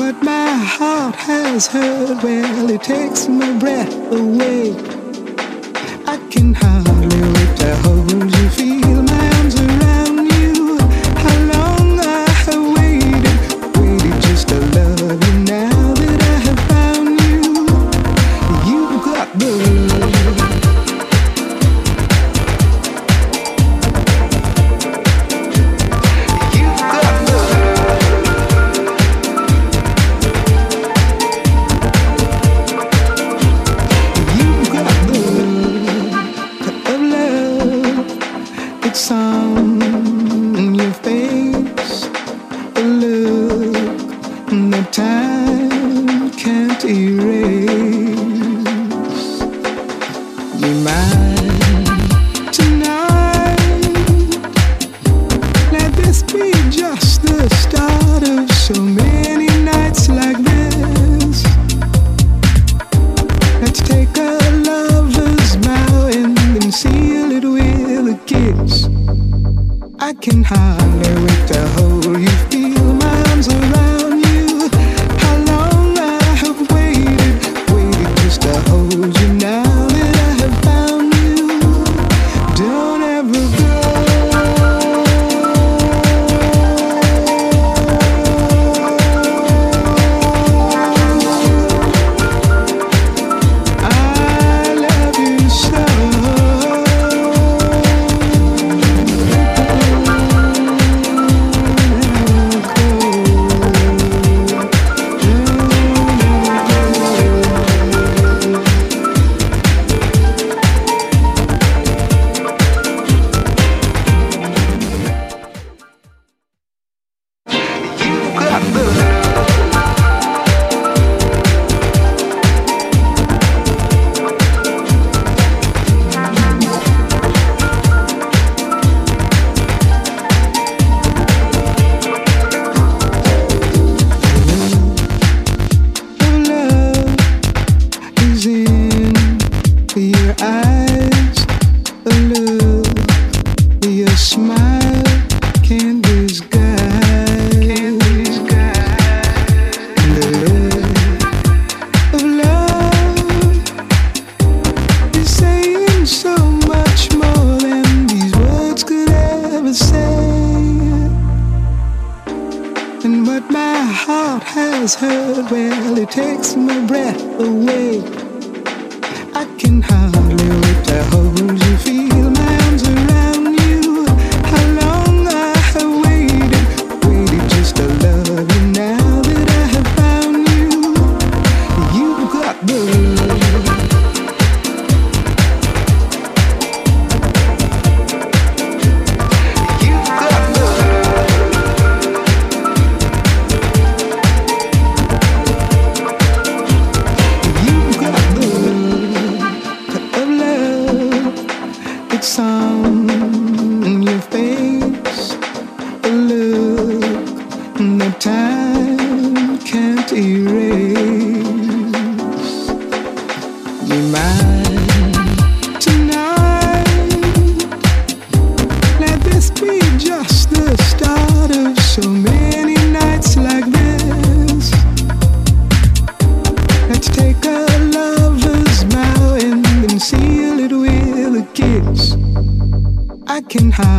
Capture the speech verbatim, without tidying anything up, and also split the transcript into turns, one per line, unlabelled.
what my heart has heard, well, it takes my breath away. I can hardly wait to hold you, feel my arms around you. How long I have waited, waited just to love you. Now that I have found you, you've got the love. On your face, a look that time can't erase. You're mine tonight. Let this be just the start of so many nights like this. Let's take a lover's vow and then seal it with a kiss. I can hardly wait to hold you, feel my arms around you. How long I have waited, waited just to hold you. Now that I have found you, don't ever go. I love you so. Your eyes, a look, your smile can't disguise. The look of love is saying so much more than these words could ever say. And what my heart has heard, well, it takes my breath away. I can hardly wait to hold you, feel my arms around you. How long I have waited, waited just to love you. Now that I have found you, you've got the love. You've got the love. You've got the It's on your face, a look that time can't erase. You're mine tonight. Let this be just the start of so many nights like this. Let's take a lover's vow and then seal it with a kiss. I can hide